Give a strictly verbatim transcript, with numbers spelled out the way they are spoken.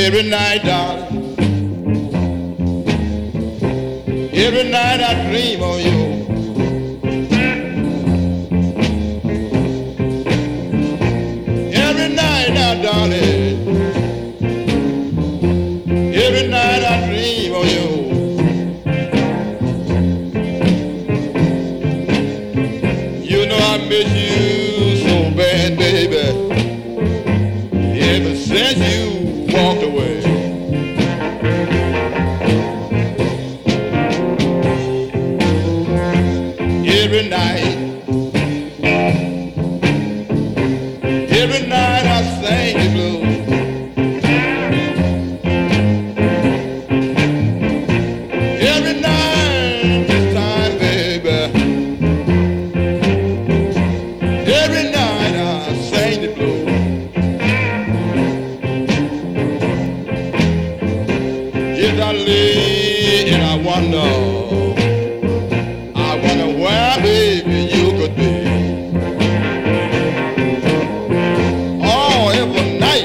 Every night, darling, every night I dream of you. Every night now, darling, every night I dream of you. You know I miss you so bad, baby, ever since you walked away. Every night, every night I sing the blues. Every night this time, baby, every night I sing the blues. Yes, I lay and I wonder, I wonder where, baby, you could be. Oh, every night.